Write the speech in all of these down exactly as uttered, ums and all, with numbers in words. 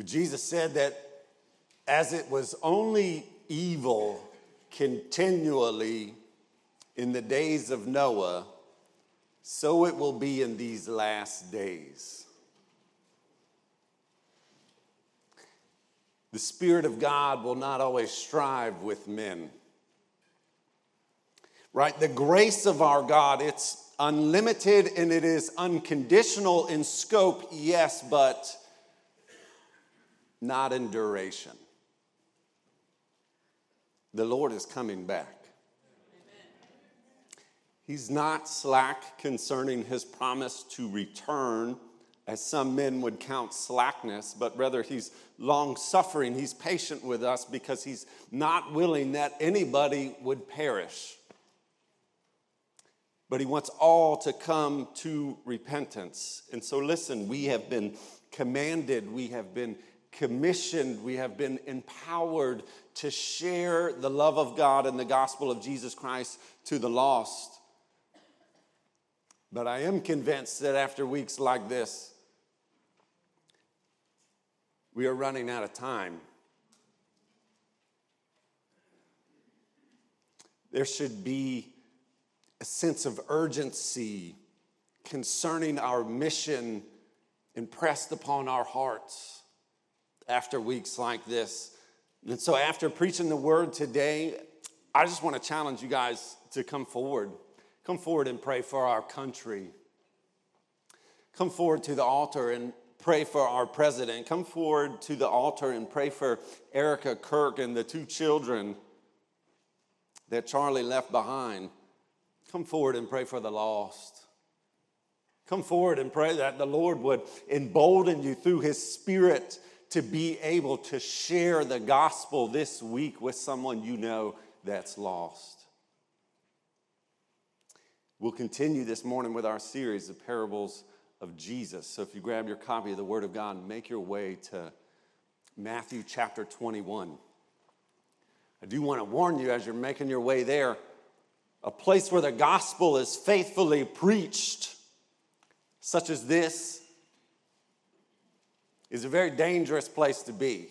Jesus said that as it was only evil continually in the days of Noah, so it will be in these last days. The Spirit of God will not always strive with men. Right? The grace of our God, it's unlimited and it is unconditional in scope, yes, but not in duration. The Lord is coming back. He's not slack concerning his promise to return, as some men would count slackness, but rather he's long-suffering. He's patient with us because he's not willing that anybody would perish. But he wants all to come to repentance. And so listen, we have been commanded, we have been commissioned, we have been empowered to share the love of God and the gospel of Jesus Christ to the lost. But I am convinced that after weeks like this, we are running out of time. There should be a sense of urgency concerning our mission impressed upon our hearts after weeks like this. And so after preaching the word today, I just want to challenge you guys to come forward. Come forward and pray for our country. Come forward to the altar and pray for our president. Come forward to the altar and pray for Erica Kirk and the two children that Charlie left behind. Come forward and pray for the lost. Come forward and pray that the Lord would embolden you through his Spirit to be able to share the gospel this week with someone you know that's lost. We'll continue this morning with our series of parables of Jesus. So if you grab your copy of the Word of God and make your way to Matthew chapter twenty-one. I do want to warn you as you're making your way there, a place where the gospel is faithfully preached, such as this, is a very dangerous place to be.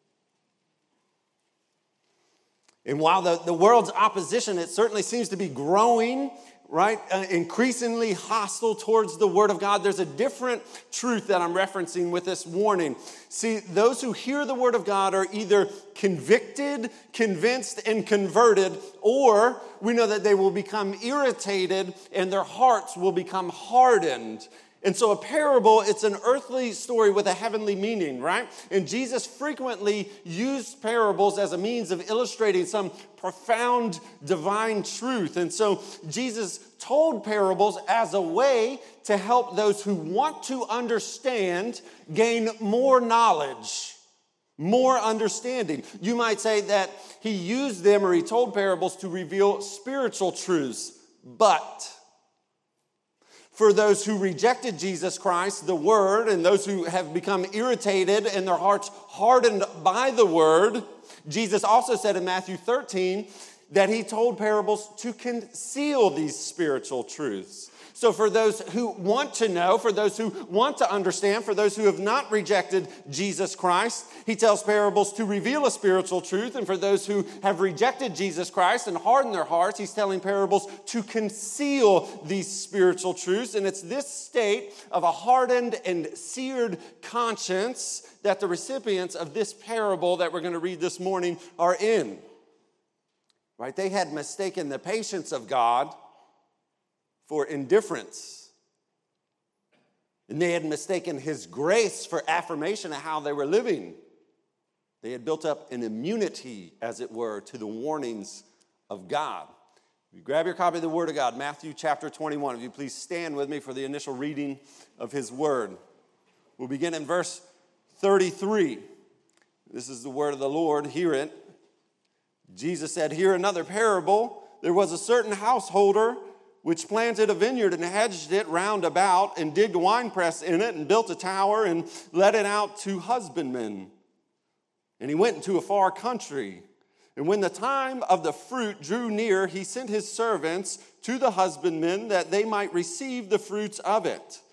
And while the, the world's opposition, it certainly seems to be growing, right? Uh, increasingly hostile towards the Word of God. There's a different truth that I'm referencing with this warning. See, those who hear the Word of God are either convicted, convinced, and converted, or we know that they will become irritated and their hearts will become hardened. And so a parable, it's an earthly story with a heavenly meaning, right? And Jesus frequently used parables as a means of illustrating some profound divine truth. And so Jesus told parables as a way to help those who want to understand gain more knowledge, more understanding. You might say that he used them or he told parables to reveal spiritual truths, but for those who rejected Jesus Christ, the Word, and those who have become irritated and their hearts hardened by the Word, Jesus also said in Matthew thirteen that he told parables to conceal these spiritual truths. So for those who want to know, for those who want to understand, for those who have not rejected Jesus Christ, he tells parables to reveal a spiritual truth. And for those who have rejected Jesus Christ and hardened their hearts, he's telling parables to conceal these spiritual truths. And it's this state of a hardened and seared conscience that the recipients of this parable that we're going to read this morning are in. Right? They had mistaken the patience of God for indifference. And they had mistaken his grace for affirmation of how they were living. They had built up an immunity, as it were, to the warnings of God. You grab your copy of the Word of God, Matthew chapter twenty-one. If you please stand with me for the initial reading of his Word. We'll begin in verse thirty-three. This is the word of the Lord. Hear it. Jesus said, "Hear another parable. There was a certain householder which planted a vineyard and hedged it round about and digged a winepress in it and built a tower and let it out to husbandmen. And he went into a far country. And when the time of the fruit drew near, he sent his servants to the husbandmen that they might receive the fruits of it.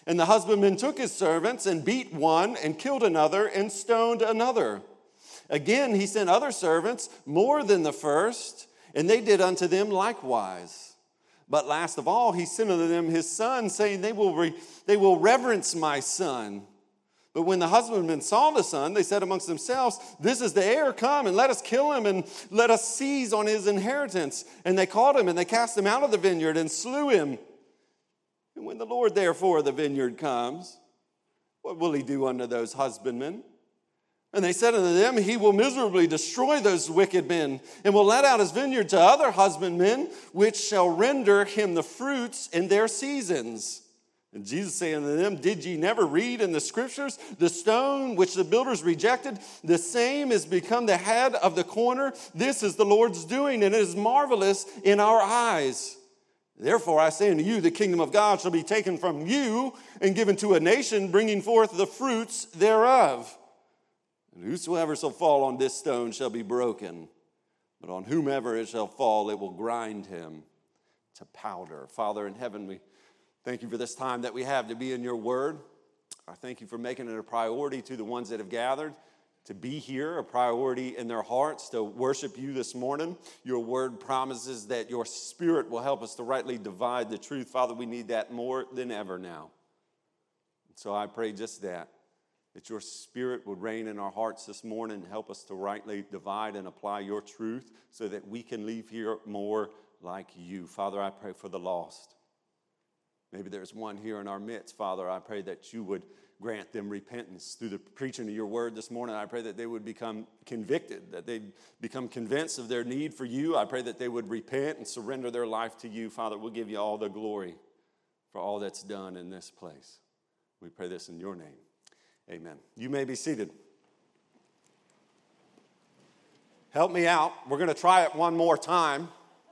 And the husbandman took his servants and beat one and killed another and stoned another. Again, he sent other servants, more than the first, and they did unto them likewise. But last of all, he sent unto them his son, saying, They will, re- they will reverence my son. But when the husbandmen saw the son, they said amongst themselves, This is the heir, come, and let us kill him, and let us seize on his inheritance. And they caught him, and they cast him out of the vineyard, and slew him. And when the Lord, therefore, of the vineyard comes, what will he do unto those husbandmen? And they said unto them, He will miserably destroy those wicked men, and will let out his vineyard to other husbandmen, which shall render him the fruits in their seasons. And Jesus saying unto them, Did ye never read in the scriptures, the stone which the builders rejected, the same is become the head of the corner? This is the Lord's doing, and it is marvelous in our eyes. Therefore I say unto you, the kingdom of God shall be taken from you and given to a nation, bringing forth the fruits thereof. And whosoever shall fall on this stone shall be broken, but on whomever it shall fall, it will grind him to powder. Father in heaven, we thank you for this time that we have to be in your word. I thank you for making it a priority to the ones that have gathered to be here, a priority in their hearts to worship you this morning. Your word promises that your spirit will help us to rightly divide the truth. Father, we need that more than ever now. So I pray just that, that your spirit would reign in our hearts this morning and help us to rightly divide and apply your truth so that we can leave here more like you. Father, I pray for the lost. Maybe there's one here in our midst. Father, I pray that you would grant them repentance through the preaching of your word this morning. I pray that they would become convicted, that they'd become convinced of their need for you. I pray that they would repent and surrender their life to you. Father, we'll give you all the glory for all that's done in this place. We pray this in your name. Amen. You may be seated. Help me out. We're going to try it one more time.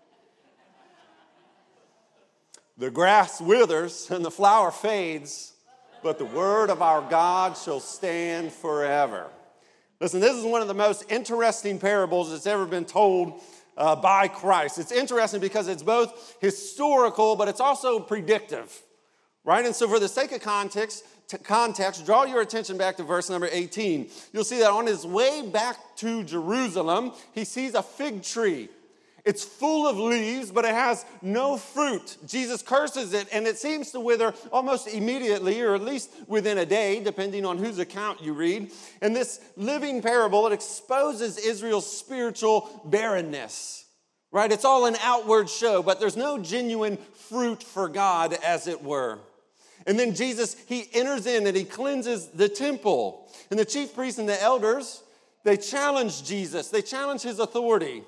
The grass withers and the flower fades, but the word of our God shall stand forever. Listen, this is one of the most interesting parables that's ever been told uh, by Christ. It's interesting because it's both historical, but it's also predictive, right? And so for the sake of context, t- context, draw your attention back to verse number eighteen. You'll see that on his way back to Jerusalem, he sees a fig tree. It's full of leaves, but it has no fruit. Jesus curses it, and it seems to wither almost immediately, or at least within a day, depending on whose account you read. And this living parable, it exposes Israel's spiritual barrenness, right? It's all an outward show, but there's no genuine fruit for God, as it were. And then Jesus, he enters in and he cleanses the temple. And the chief priests and the elders, they challenge Jesus. They challenge his authority.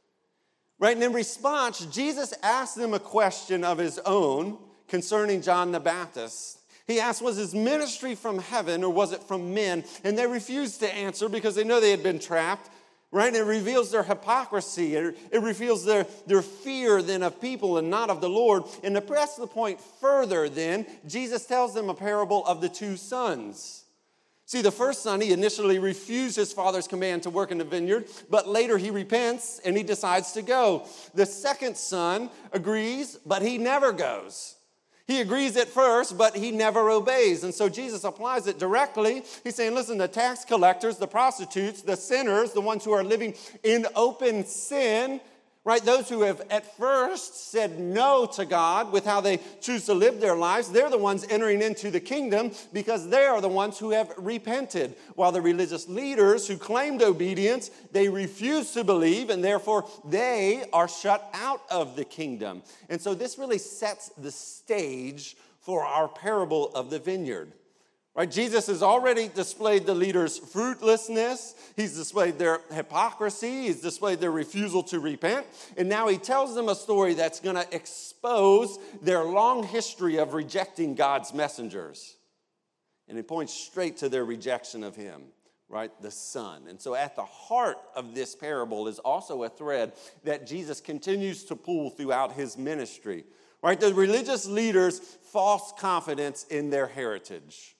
Right, and in response, Jesus asked them a question of his own concerning John the Baptist. He asked, was his ministry from heaven or was it from men? And they refused to answer because they know they had been trapped. Right, and it reveals their hypocrisy. It, it reveals their, their fear then of people and not of the Lord. And to press the point further then, Jesus tells them a parable of the two sons. See, the first son, he initially refused his father's command to work in the vineyard, but later he repents and he decides to go. The second son agrees, but he never goes. He agrees at first, but he never obeys. And so Jesus applies it directly. He's saying, listen, the tax collectors, the prostitutes, the sinners, the ones who are living in open sin, right? Those who have at first said no to God with how they choose to live their lives, they're the ones entering into the kingdom because they are the ones who have repented. While the religious leaders who claimed obedience, they refused to believe, and therefore they are shut out of the kingdom. And so this really sets the stage for our parable of the vineyard. Right? Jesus has already displayed the leaders' fruitlessness. He's displayed their hypocrisy. He's displayed their refusal to repent. And now he tells them a story that's going to expose their long history of rejecting God's messengers. And it points straight to their rejection of him, right? The Son. And so at the heart of this parable is also a thread that Jesus continues to pull throughout his ministry. Right? The religious leaders' false confidence in their heritage.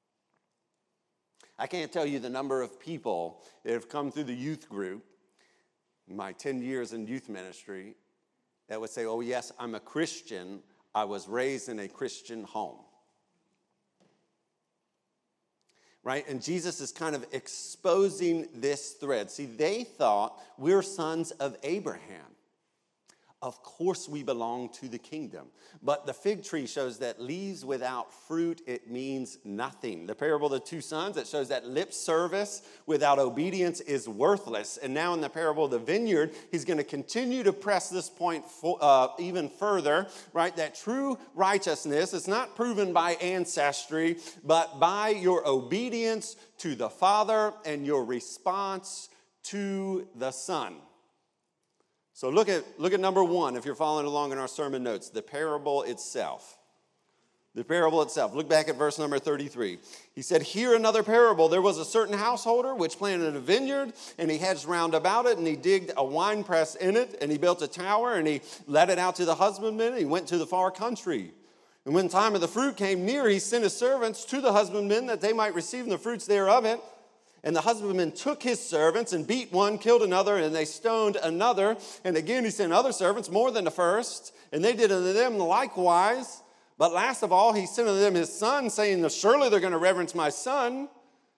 I can't tell you the number of people that have come through the youth group, in my ten years in youth ministry, that would say, oh yes, I'm a Christian. I was raised in a Christian home. right? And Jesus is kind of exposing this thread. See, they thought we're sons of Abraham. Of course we belong to the kingdom. But the fig tree shows that leaves without fruit, it means nothing. The parable of the two sons, it shows that lip service without obedience is worthless. And now in the parable of the vineyard, he's going to continue to press this point for, uh, even further, right? That true righteousness is not proven by ancestry, but by your obedience to the Father and your response to the Son. So look at, look at number one, if you're following along in our sermon notes, the parable itself. The parable itself. Look back at verse number thirty-three. He said, "Hear another parable. There was a certain householder which planted a vineyard, and he hedged round about it, and he digged a winepress in it, and he built a tower, and he let it out to the husbandman, and he went to the far country. And when time of the fruit came near, he sent his servants to the husbandmen that they might receive the fruits thereof it. And the husbandman took his servants and beat one, killed another, and they stoned another. And again he sent other servants, more than the first, and they did unto them likewise. But last of all, he sent unto them his son, saying, surely they're going to reverence my son.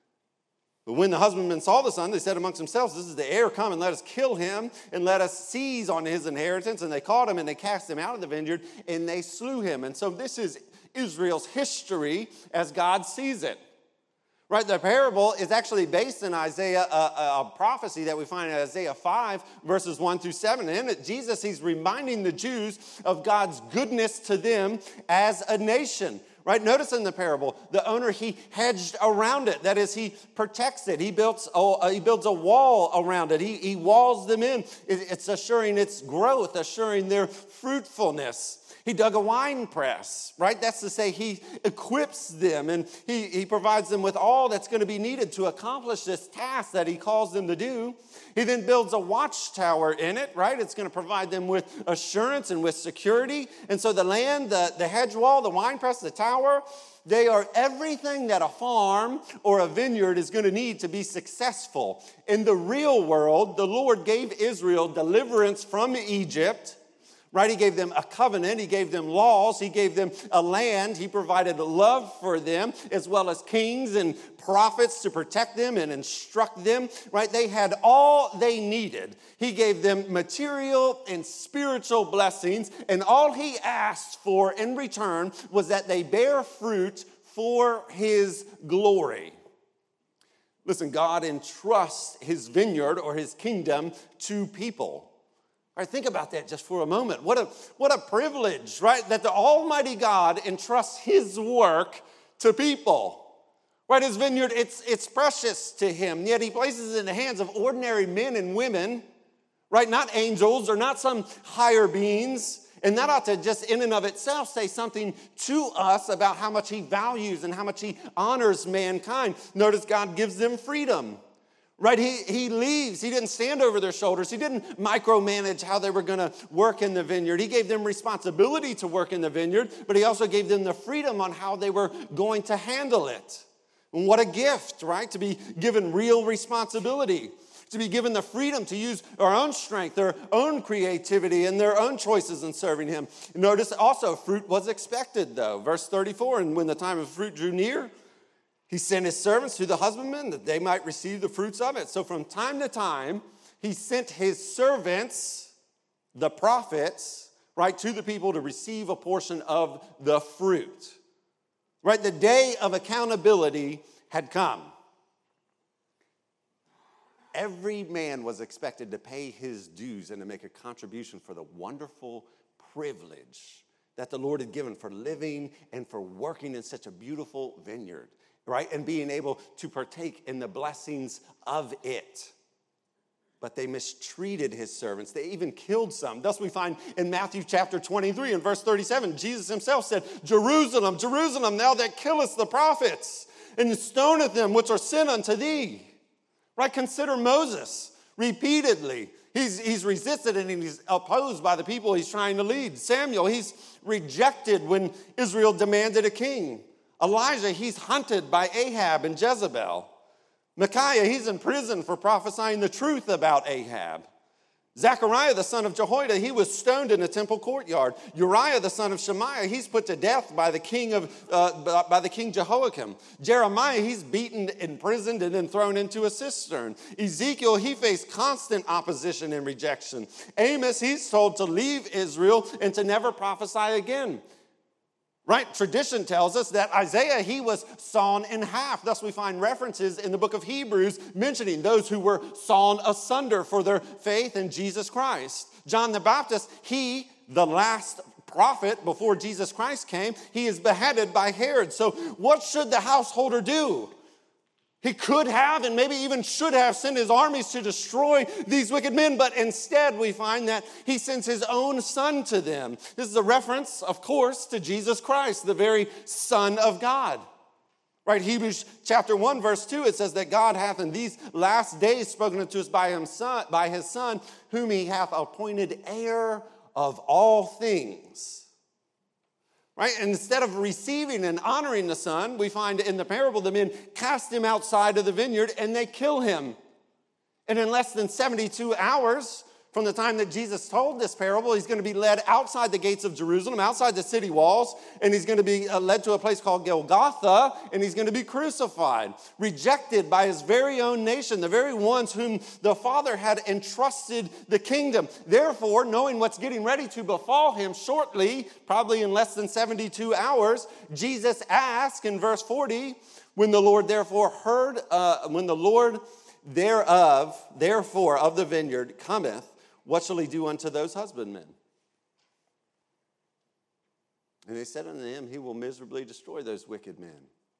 But when the husbandmen saw the son, they said amongst themselves, this is the heir, come and let us kill him, and let us seize on his inheritance. And they caught him, and they cast him out of the vineyard, and they slew him." And so this is Israel's history as God sees it. Right, the parable is actually based in Isaiah, a, a, a prophecy that we find in Isaiah five, verses one through seven. And in it, Jesus, he's reminding the Jews of God's goodness to them as a nation. Right, notice in the parable, the owner, he hedged around it. That is, he protects it. He builds a, he builds a wall around it. He, he walls them in. It, it's assuring its growth, assuring their fruitfulness. He dug a wine press, right? That's to say he equips them and he, he provides them with all that's going to be needed to accomplish this task that he calls them to do. He then builds a watchtower in it, right? It's going to provide them with assurance and with security. And so the land, the, the hedge wall, the wine press, the tower, they are everything that a farm or a vineyard is going to need to be successful. In the real world, the Lord gave Israel deliverance from Egypt. Right, he gave them a covenant, he gave them laws, he gave them a land, he provided love for them, as well as kings and prophets to protect them and instruct them. Right, they had all they needed. He gave them material and spiritual blessings, and all he asked for in return was that they bear fruit for his glory. Listen, God entrusts his vineyard or his kingdom to people. All right, think about that just for a moment. What a, what a privilege, right? That the Almighty God entrusts his work to people. Right, his vineyard, it's, it's precious to him. Yet he places it in the hands of ordinary men and women, right? Not angels or not some higher beings. And that ought to just in and of itself say something to us about how much he values and how much he honors mankind. Notice God gives them freedom. Right, he, he leaves. He didn't stand over their shoulders. He didn't micromanage how they were going to work in the vineyard. He gave them responsibility to work in the vineyard, but he also gave them the freedom on how they were going to handle it. And what a gift, right, to be given real responsibility, to be given the freedom to use our own strength, their own creativity, and their own choices in serving him. Notice also, fruit was expected, though. Verse thirty-four, and when the time of fruit drew near, he sent his servants to the husbandmen that they might receive the fruits of it. So from time to time, he sent his servants, the prophets, right, to the people to receive a portion of the fruit. Right, the day of accountability had come. Every man was expected to pay his dues and to make a contribution for the wonderful privilege that the Lord had given for living and for working in such a beautiful vineyard. Right, and being able to partake in the blessings of it. But they mistreated his servants. They even killed some. Thus we find in Matthew chapter twenty-three and verse thirty-seven, Jesus himself said, Jerusalem, Jerusalem, thou that killest the prophets, and stoneth them which are sent unto thee. Right, consider Moses repeatedly. He's, he's resisted and he's opposed by the people he's trying to lead. Samuel, he's rejected when Israel demanded a king. Elijah, he's hunted by Ahab and Jezebel. Micaiah, he's in prison for prophesying the truth about Ahab. Zechariah, the son of Jehoiada, he was stoned in the temple courtyard. Uriah, the son of Shemaiah, he's put to death by the king of uh, by the king Jehoiakim. Jeremiah, he's beaten, imprisoned, and then thrown into a cistern. Ezekiel, he faced constant opposition and rejection. Amos, he's told to leave Israel and to never prophesy again. Right? Tradition tells us that Isaiah, he was sawn in half. Thus we find references in the book of Hebrews mentioning those who were sawn asunder for their faith in Jesus Christ. John the Baptist, he, the last prophet before Jesus Christ came, he is beheaded by Herod. So what should the householder do? He could have and maybe even should have sent his armies to destroy these wicked men, but instead we find that he sends his own son to them. This is a reference, of course, to Jesus Christ, the very Son of God. Right, Hebrews chapter one, verse two, it says that God hath in these last days spoken unto us by, him son, by his Son, whom he hath appointed heir of all things. Right? And instead of receiving and honoring the son, we find in the parable the men cast him outside of the vineyard and they kill him. And in less than seventy-two hours from the time that Jesus told this parable, he's going to be led outside the gates of Jerusalem, outside the city walls, and he's going to be led to a place called Golgotha, and he's going to be crucified, rejected by his very own nation, the very ones whom the Father had entrusted the kingdom. Therefore, knowing what's getting ready to befall him shortly, probably in less than seventy-two hours, Jesus asked in verse forty, when the Lord therefore heard, uh, when the Lord thereof, therefore, of the vineyard cometh, what shall he do unto those husbandmen? And they said unto him, he will miserably destroy those wicked men.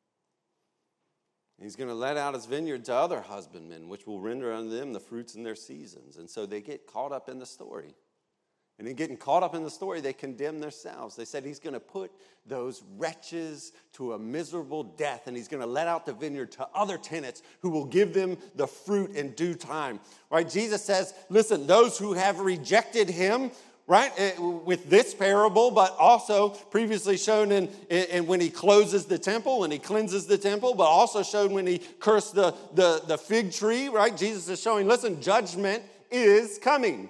He's going to let out his vineyard to other husbandmen, which will render unto them the fruits in their seasons. And so they get caught up in the story. And in getting caught up in the story, they condemn themselves. They said he's going to put those wretches to a miserable death, and he's going to let out the vineyard to other tenants who will give them the fruit in due time. Right? Jesus says, listen, those who have rejected him, right, with this parable, but also previously shown in, in when he closes the temple and he cleanses the temple, but also shown when he cursed the, the, the fig tree, right? Jesus is showing, listen, judgment is coming.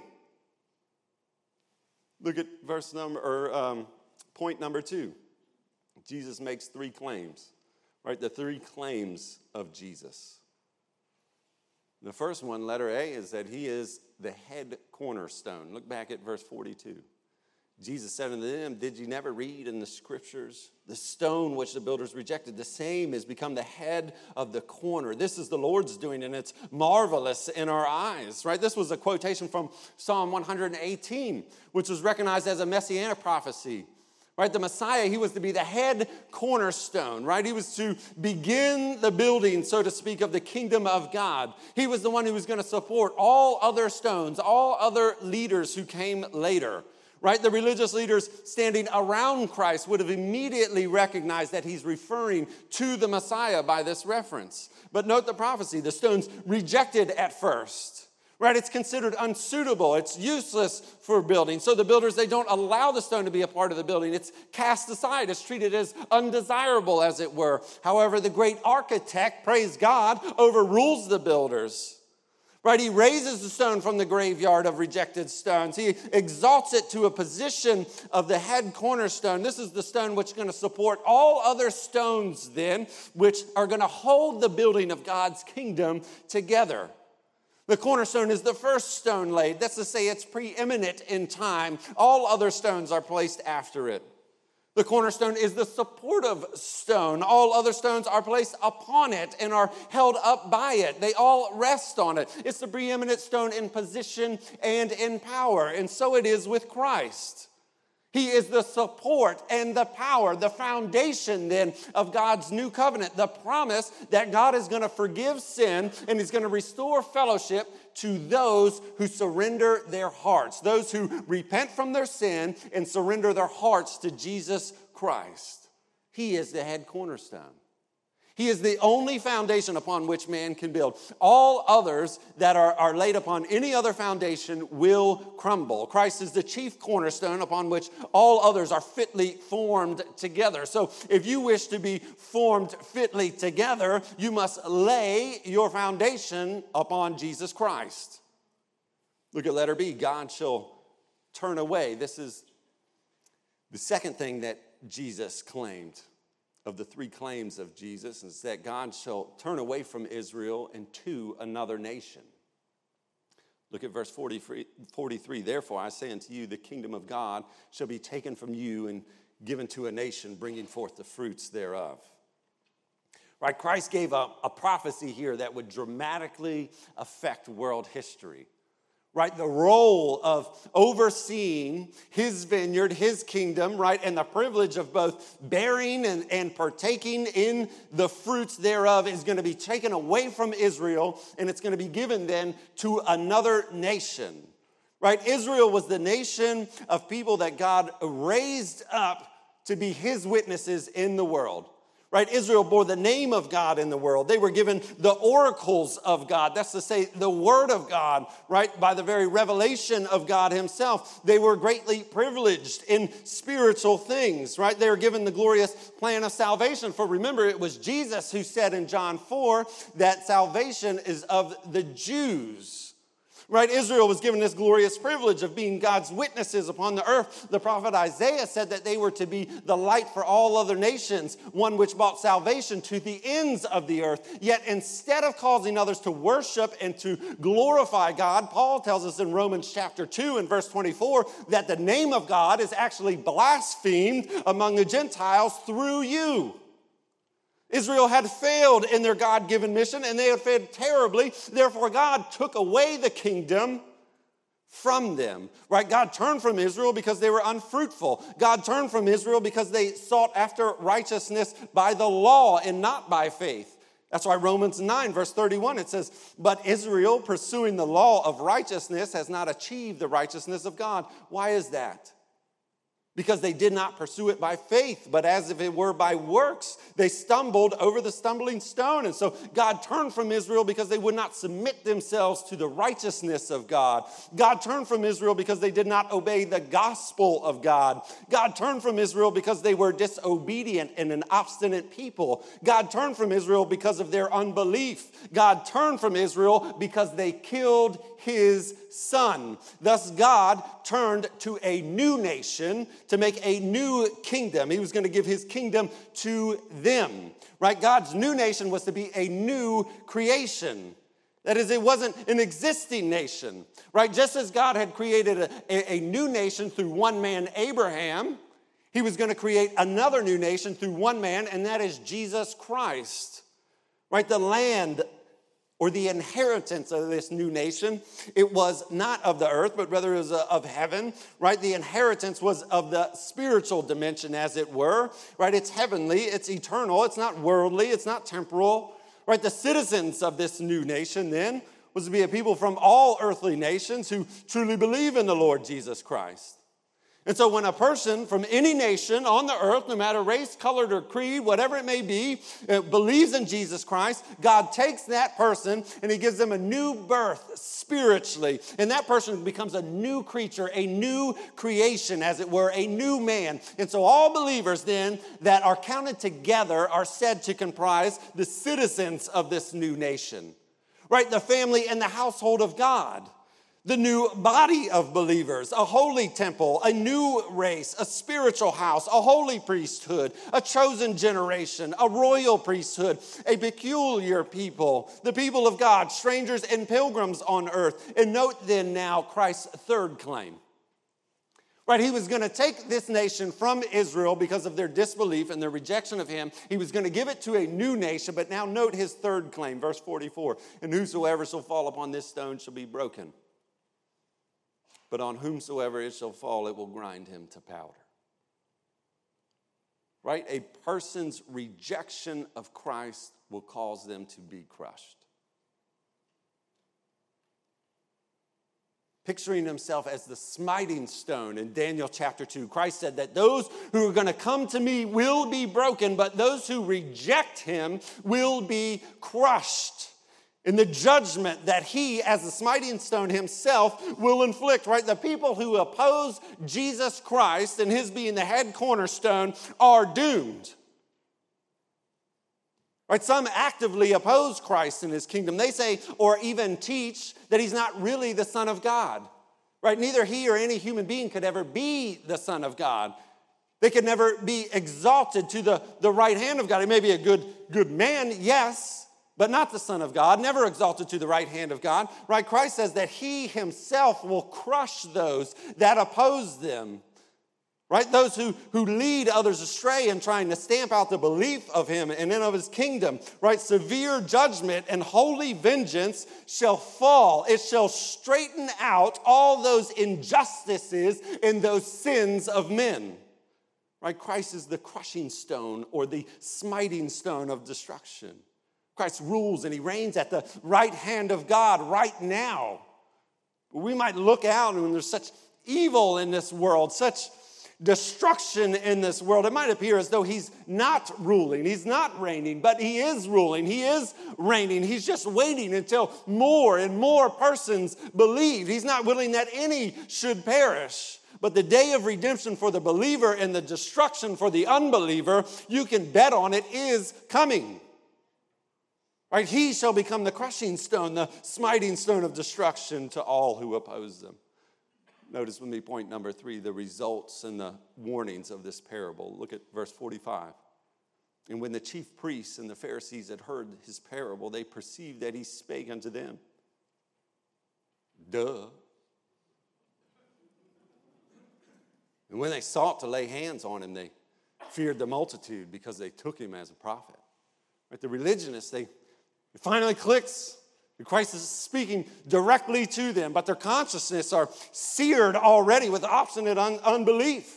Look at verse number, or um, point number two. Jesus makes three claims, right? The three claims of Jesus. The first one, letter A, is that he is the head cornerstone. Look back at verse forty-two. Jesus said unto them, did you never read in the scriptures, the stone which the builders rejected, the same has become the head of the corner. This is the Lord's doing, and it's marvelous in our eyes, right? This was a quotation from Psalm one hundred eighteen, which was recognized as a messianic prophecy, right? The Messiah, he was to be the head cornerstone, right? He was to begin the building, so to speak, of the kingdom of God. He was the one who was going to support all other stones, all other leaders who came later. Right? The religious leaders standing around Christ would have immediately recognized that he's referring to the Messiah by this reference. But note the prophecy, the stone's rejected at first. Right? It's considered unsuitable. It's useless for building. So the builders, they don't allow the stone to be a part of the building. It's cast aside. It's treated as undesirable, as it were. However, the great architect, praise God, overrules the builders. Right, he raises the stone from the graveyard of rejected stones. He exalts it to a position of the head cornerstone. This is the stone which is going to support all other stones then, which are going to hold the building of God's kingdom together. The cornerstone is the first stone laid. That's to say it's preeminent in time. All other stones are placed after it. The cornerstone is the supportive stone. All other stones are placed upon it and are held up by it. They all rest on it. It's the preeminent stone in position and in power. And so it is with Christ. He is the support and the power, the foundation then of God's new covenant, the promise that God is going to forgive sin and he's going to restore fellowship to those who surrender their hearts, those who repent from their sin and surrender their hearts to Jesus Christ. He is the head cornerstone. He is the only foundation upon which man can build. All others that are, are laid upon any other foundation will crumble. Christ is the chief cornerstone upon which all others are fitly formed together. So if you wish to be formed fitly together, you must lay your foundation upon Jesus Christ. Look at letter B, God shall turn away. This is the second thing that Jesus claimed of the three claims of Jesus, is that God shall turn away from Israel and to another nation. Look at verse forty-three. Therefore, I say unto you, the kingdom of God shall be taken from you and given to a nation, bringing forth the fruits thereof. Right? Christ gave a, a prophecy here that would dramatically affect world history. Right? The role of overseeing his vineyard, his kingdom, right? And the privilege of both bearing and, and partaking in the fruits thereof is going to be taken away from Israel, and it's going to be given then to another nation. Right? Israel was the nation of people that God raised up to be his witnesses in the world. Right? Israel bore the name of God in the world. They were given the oracles of God. That's to say, the word of God, right? By the very revelation of God himself. They were greatly privileged in spiritual things, right? They were given the glorious plan of salvation. For remember, it was Jesus who said in John four that salvation is of the Jews. Right, Israel was given this glorious privilege of being God's witnesses upon the earth. The prophet Isaiah said that they were to be the light for all other nations, one which brought salvation to the ends of the earth. Yet instead of causing others to worship and to glorify God, Paul tells us in Romans chapter two and verse twenty-four that the name of God is actually blasphemed among the Gentiles through you. Israel had failed in their God-given mission, and they had failed terribly. Therefore, God took away the kingdom from them. Right? God turned from Israel because they were unfruitful. God turned from Israel because they sought after righteousness by the law and not by faith. That's why Romans nine, verse thirty-one, it says, but Israel, pursuing the law of righteousness, has not achieved the righteousness of God. Why is that? Because they did not pursue it by faith, but as if it were by works. They stumbled over the stumbling stone. And so God turned from Israel because they would not submit themselves to the righteousness of God. God turned from Israel because they did not obey the gospel of God. God turned from Israel because they were disobedient and an obstinate people. God turned from Israel because of their unbelief. God turned from Israel because they killed his son. Thus God turned to a new nation to make a new kingdom. He was going to give his kingdom to them. Right? God's new nation was to be a new creation. That is, it wasn't an existing nation. Right? Just as God had created a, a, a new nation through one man, Abraham, he was going to create another new nation through one man, and that is Jesus Christ. Right? The land or the inheritance of this new nation, it was not of the earth, but rather it was of heaven, right? The inheritance was of the spiritual dimension, as it were, right? It's heavenly, it's eternal, it's not worldly, it's not temporal, right? The citizens of this new nation then was to be a people from all earthly nations who truly believe in the Lord Jesus Christ. And so when a person from any nation on the earth, no matter race, color, or creed, whatever it may be, uh, believes in Jesus Christ, God takes that person and he gives them a new birth spiritually. And that person becomes a new creature, a new creation, as it were, a new man. And so all believers then that are counted together are said to comprise the citizens of this new nation. Right? The family and the household of God. The new body of believers, a holy temple, a new race, a spiritual house, a holy priesthood, a chosen generation, a royal priesthood, a peculiar people, the people of God, strangers and pilgrims on earth. And note then now Christ's third claim. Right, he was going to take this nation from Israel because of their disbelief and their rejection of him. He was going to give it to a new nation, but now note his third claim, verse forty-four. And whosoever shall fall upon this stone shall be broken. But on whomsoever it shall fall, it will grind him to powder. Right? A person's rejection of Christ will cause them to be crushed. Picturing himself as the smiting stone in Daniel chapter two, Christ said that those who are going to come to me will be broken, but those who reject him will be crushed. In the judgment that he, as the smiting stone himself, will inflict, right? The people who oppose Jesus Christ and his being the head cornerstone are doomed. Right? Some actively oppose Christ and his kingdom. They say, or even teach, that he's not really the Son of God. Right? Neither he or any human being could ever be the Son of God. They could never be exalted to the, the right hand of God. He may be a good, good man, yes, but not the Son of God, never exalted to the right hand of God. Right? Christ says that he himself will crush those that oppose them. Right? Those who, who lead others astray in trying to stamp out the belief of him and then of his kingdom. Right? Severe judgment and holy vengeance shall fall. It shall straighten out all those injustices and those sins of men. Right? Christ is the crushing stone or the smiting stone of destruction. Christ rules and he reigns at the right hand of God right now. We might look out and there's such evil in this world, such destruction in this world. It might appear as though he's not ruling, he's not reigning, but he is ruling, he is reigning. He's just waiting until more and more persons believe. He's not willing that any should perish. But the day of redemption for the believer and the destruction for the unbeliever, you can bet on it, is coming. Right? He shall become the crushing stone, the smiting stone of destruction to all who oppose them. Notice with me point number three, the results and the warnings of this parable. Look at verse forty-five. And when the chief priests and the Pharisees had heard his parable, they perceived that he spake unto them. Duh. And when they sought to lay hands on him, they feared the multitude because they took him as a prophet. Right? The religionists, they it finally clicks. Christ is speaking directly to them, but their consciousness are seared already with obstinate un- unbelief.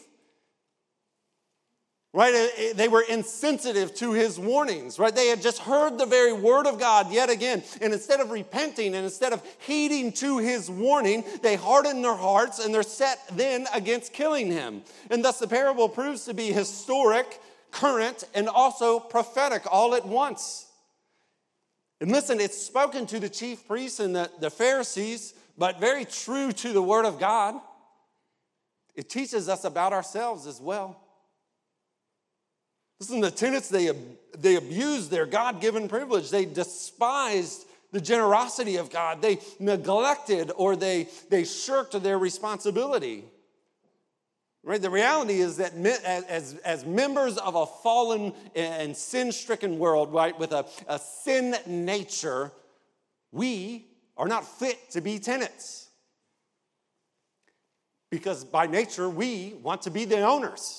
Right? They were insensitive to his warnings. Right? They had just heard the very word of God yet again, and instead of repenting and instead of heeding to his warning, they hardened their hearts and they're set then against killing him. And thus the parable proves to be historic, current, and also prophetic all at once. And listen, it's spoken to the chief priests and the, the Pharisees, but very true to the word of God. It teaches us about ourselves as well. Listen, the tenants, they, they abused their God-given privilege. They despised the generosity of God. They neglected or they, they shirked their responsibility. Right? The reality is that as, as members of a fallen and sin-stricken world, right, with a, a sin nature, we are not fit to be tenants. Because by nature, we want to be the owners.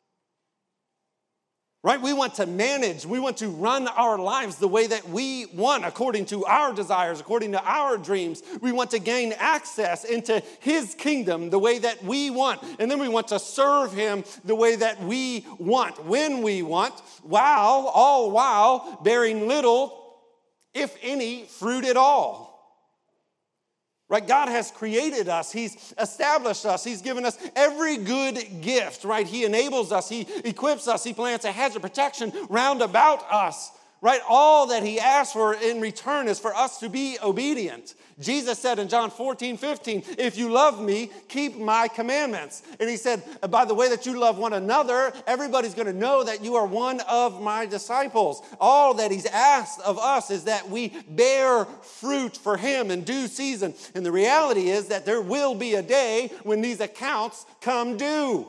Right? We want to manage, we want to run our lives the way that we want, according to our desires, according to our dreams. We want to gain access into his kingdom the way that we want. And then we want to serve him the way that we want, when we want, while, all while bearing little, if any, fruit at all. Right? God has created us. He's established us. He's given us every good gift, right? He enables us. He equips us. He plants a hedge of protection round about us, right? All that he asks for in return is for us to be obedient. Jesus said in John fourteen, fifteen, if you love me, keep my commandments. And he said, by the way that you love one another, everybody's going to know that you are one of my disciples. All that he's asked of us is that we bear fruit for him in due season. And the reality is that there will be a day when these accounts come due.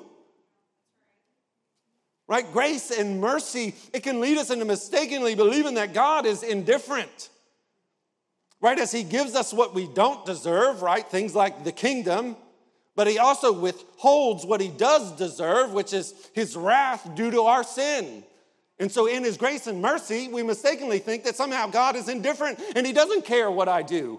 Right? Grace and mercy, it can lead us into mistakenly believing that God is indifferent. Right? As he gives us what we don't deserve, right? Things like the kingdom. But he also withholds what he does deserve, which is his wrath due to our sin. And so in his grace and mercy, we mistakenly think that somehow God is indifferent and he doesn't care what I do.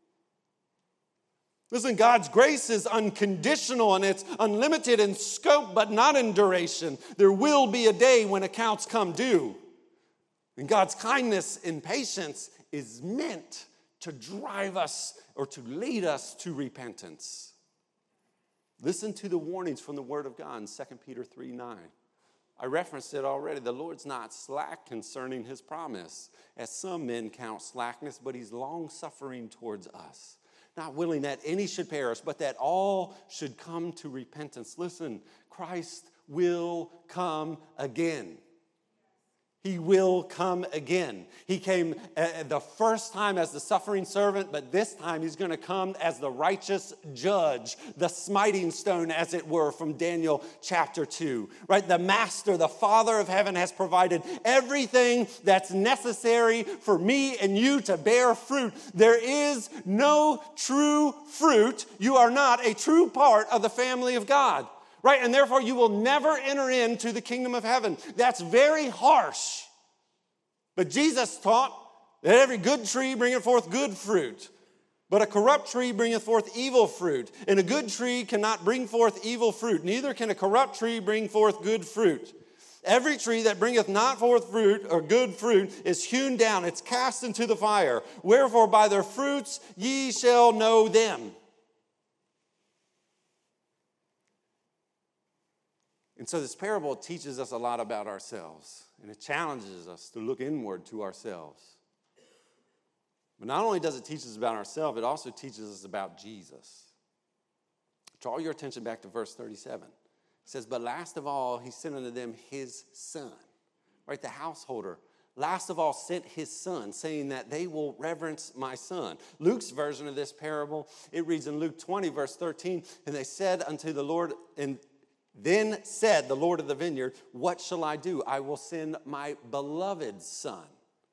Listen, God's grace is unconditional and it's unlimited in scope, but not in duration. There will be a day when accounts come due. And God's kindness and patience is meant to drive us or to lead us to repentance. Listen to the warnings from the Word of God in Second Peter three nine. I referenced it already. The Lord's not slack concerning his promise, as some men count slackness, but he's long-suffering towards us, not willing that any should perish, but that all should come to repentance. Listen, Christ will come again. He will come again. He came uh, the first time as the suffering servant, but this time he's going to come as the righteous judge, the smiting stone, as it were, from Daniel chapter two. Right? The Master, the Father of heaven, has provided everything that's necessary for me and you to bear fruit. There is no true fruit. You are not a true part of the family of God. Right? And therefore you will never enter into the kingdom of heaven. That's very harsh. But Jesus taught that every good tree bringeth forth good fruit, but a corrupt tree bringeth forth evil fruit. And a good tree cannot bring forth evil fruit, neither can a corrupt tree bring forth good fruit. Every tree that bringeth not forth fruit or good fruit is hewn down, it's cast into the fire. Wherefore by their fruits ye shall know them. And so this parable teaches us a lot about ourselves, and it challenges us to look inward to ourselves. But not only does it teach us about ourselves, it also teaches us about Jesus. Draw your attention back to verse thirty-seven. It says, but last of all, he sent unto them his son. Right, the householder. Last of all sent his son, saying that they will reverence my son. Luke's version of this parable, it reads in Luke twenty, verse thirteen, and they said unto the Lord, and then said the Lord of the vineyard, what shall I do? I will send my beloved son.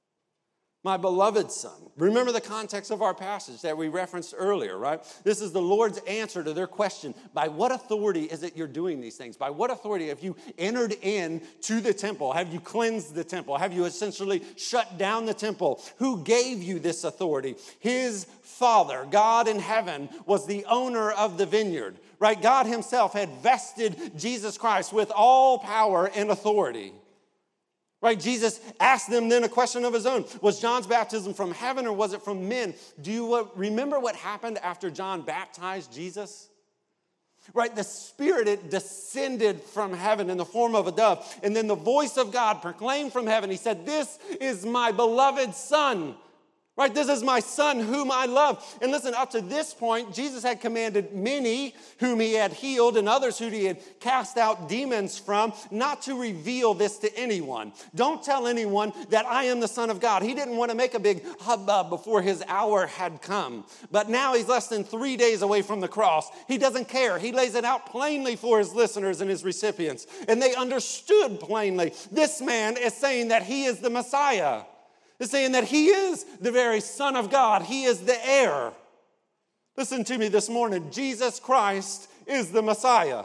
My beloved son. Remember the context of our passage that we referenced earlier, right? This is the Lord's answer to their question. By what authority is it you're doing these things? By what authority have you entered in to the temple? Have you cleansed the temple? Have you essentially shut down the temple? Who gave you this authority? His Father, God in heaven, was the owner of the vineyard, right? God himself had vested Jesus Christ with all power and authority. Right, Jesus asked them then a question of his own. Was John's baptism from heaven or was it from men? Do you remember what happened after John baptized Jesus? Right, the Spirit, it descended from heaven in the form of a dove. And then the voice of God proclaimed from heaven. He said, this is my beloved Son. Right, this is my son whom I love. And listen, up to this point, Jesus had commanded many whom he had healed and others who he had cast out demons from not to reveal this to anyone. Don't tell anyone that I am the Son of God. He didn't want to make a big hubbub before his hour had come. But now he's less than three days away from the cross. He doesn't care. He lays it out plainly for his listeners and his recipients. And they understood plainly. This man is saying that he is the Messiah. It's saying that he is the very Son of God. He is the heir. Listen to me this morning. Jesus Christ is the Messiah.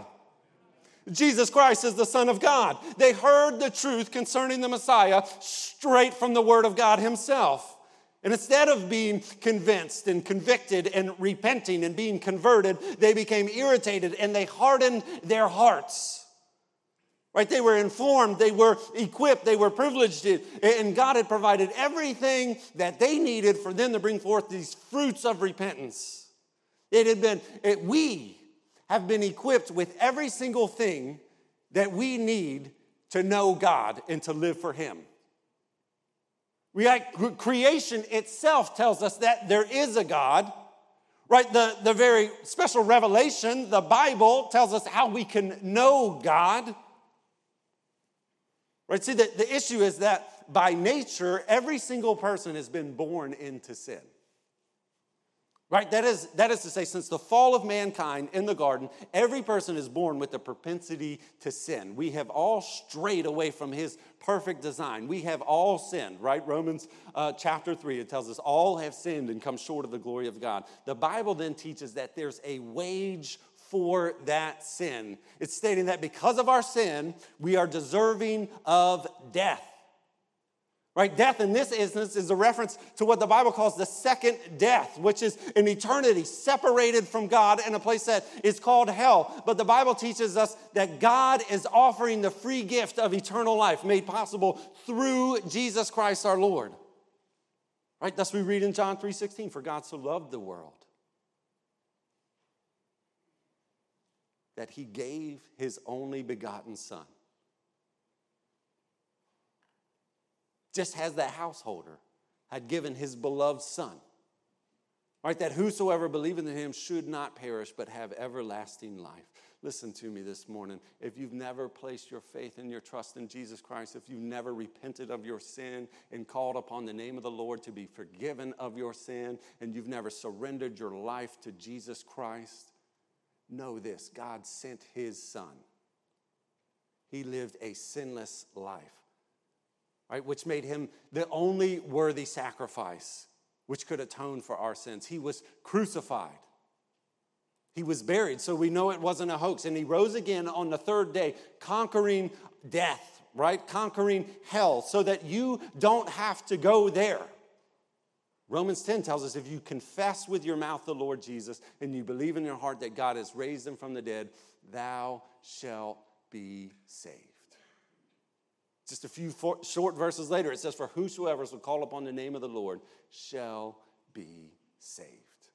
Jesus Christ is the Son of God. They heard the truth concerning the Messiah straight from the Word of God himself. And instead of being convinced and convicted and repenting and being converted, they became irritated and they hardened their hearts. Right? They were informed, they were equipped, they were privileged, and God had provided everything that they needed for them to bring forth these fruits of repentance. It had been, it, we have been equipped with every single thing that we need to know God and to live for him. We, creation itself tells us that there is a God. Right, the, the very special revelation, the Bible, tells us how we can know God. Right, see, the, the issue is that by nature, every single person has been born into sin. Right, that is, that is to say, since the fall of mankind in the garden, every person is born with the propensity to sin. We have all strayed away from his perfect design. We have all sinned, right? Romans uh, chapter three, it tells us all have sinned and come short of the glory of God. The Bible then teaches that there's a wage for that sin. It's stating that because of our sin, we are deserving of death. Right? Death in this instance is a reference to what the Bible calls the second death, which is an eternity separated from God in a place that is called hell. But the Bible teaches us that God is offering the free gift of eternal life made possible through Jesus Christ our Lord. Right? Thus we read in John three sixteen, for God so loved the world that he gave his only begotten Son. Just as the householder had given his beloved son. Right, that whosoever believeth in him should not perish, but have everlasting life. Listen to me this morning. If you've never placed your faith and your trust in Jesus Christ, if you've never repented of your sin and called upon the name of the Lord to be forgiven of your sin, and you've never surrendered your life to Jesus Christ, know this: God sent his son. He lived a sinless life, right, which made him the only worthy sacrifice which could atone for our sins. He was crucified. He was buried, so we know it wasn't a hoax. And he rose again on the third day, conquering death, right? Conquering hell, so that you don't have to go there. Romans ten tells us if you confess with your mouth the Lord Jesus and you believe in your heart that God has raised him from the dead, thou shalt be saved. Just a few short verses later, it says, for whosoever will call upon the name of the Lord shall be saved.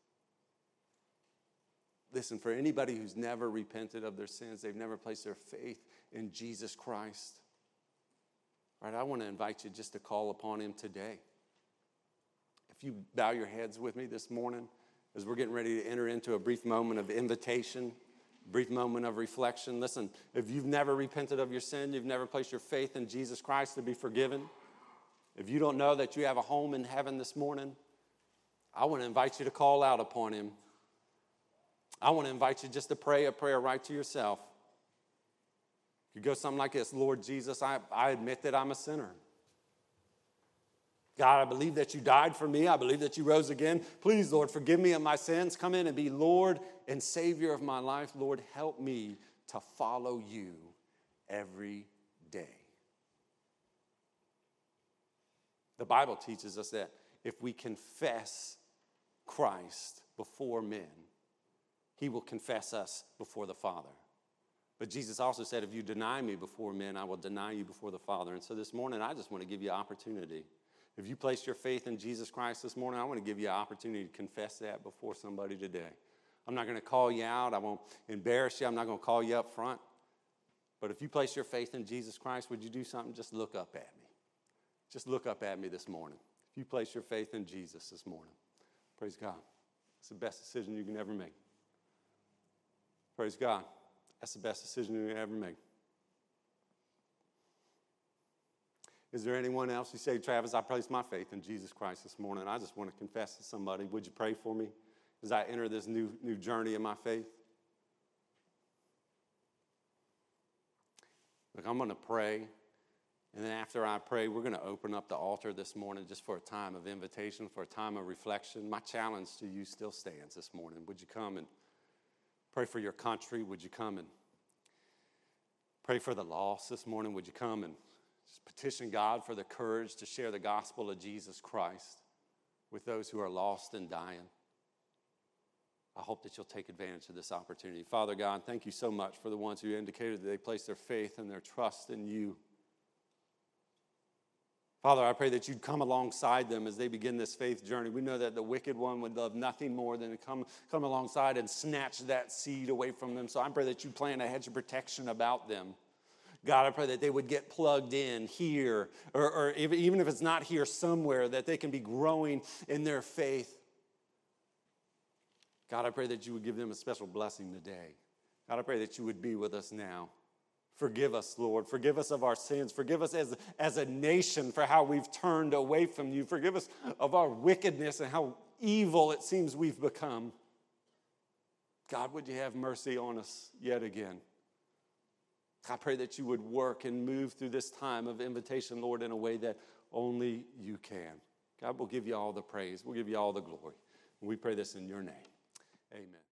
Listen, for anybody who's never repented of their sins, they've never placed their faith in Jesus Christ, right, I want to invite you just to call upon him today. If you bow your heads with me this morning, as we're getting ready to enter into a brief moment of invitation, brief moment of reflection. Listen, if you've never repented of your sin, you've never placed your faith in Jesus Christ to be forgiven, if you don't know that you have a home in heaven this morning, I want to invite you to call out upon him. I want to invite you just to pray a prayer right to yourself. You go something like this: Lord Jesus, I, I admit that I'm a sinner. God, I believe that you died for me. I believe that you rose again. Please, Lord, forgive me of my sins. Come in and be Lord and Savior of my life. Lord, help me to follow you every day. The Bible teaches us that if we confess Christ before men, he will confess us before the Father. But Jesus also said, if you deny me before men, I will deny you before the Father. And so this morning, I just want to give you an opportunity. If you placed your faith in Jesus Christ this morning, I want to give you an opportunity to confess that before somebody today. I'm not going to call you out. I won't embarrass you. I'm not going to call you up front. But if you place your faith in Jesus Christ, would you do something? Just look up at me. Just look up at me this morning. If you place your faith in Jesus this morning, praise God. It's the best decision you can ever make. Praise God. That's the best decision you can ever make. Is there anyone else who say, Travis, I placed my faith in Jesus Christ this morning. I just want to confess to somebody. Would you pray for me as I enter this new, new journey in my faith? Look, I'm going to pray. And then after I pray, we're going to open up the altar this morning just for a time of invitation, for a time of reflection. My challenge to you still stands this morning. Would you come and pray for your country? Would you come and pray for the lost this morning? Would you come and just petition God for the courage to share the gospel of Jesus Christ with those who are lost and dying? I hope that you'll take advantage of this opportunity. Father God, thank you so much for the ones who indicated that they place their faith and their trust in you. Father, I pray that you'd come alongside them as they begin this faith journey. We know that the wicked one would love nothing more than to come, come alongside and snatch that seed away from them. So I pray that you plant a hedge of protection about them. God, I pray that they would get plugged in here, or, or even if it's not here, somewhere, that they can be growing in their faith. God, I pray that you would give them a special blessing today. God, I pray that you would be with us now. Forgive us, Lord. Forgive us of our sins. Forgive us as, as a nation for how we've turned away from you. Forgive us of our wickedness and how evil it seems we've become. God, would you have mercy on us yet again? I pray that you would work and move through this time of invitation, Lord, in a way that only you can. God, we'll give you all the praise. We'll give you all the glory. And we pray this in your name. Amen.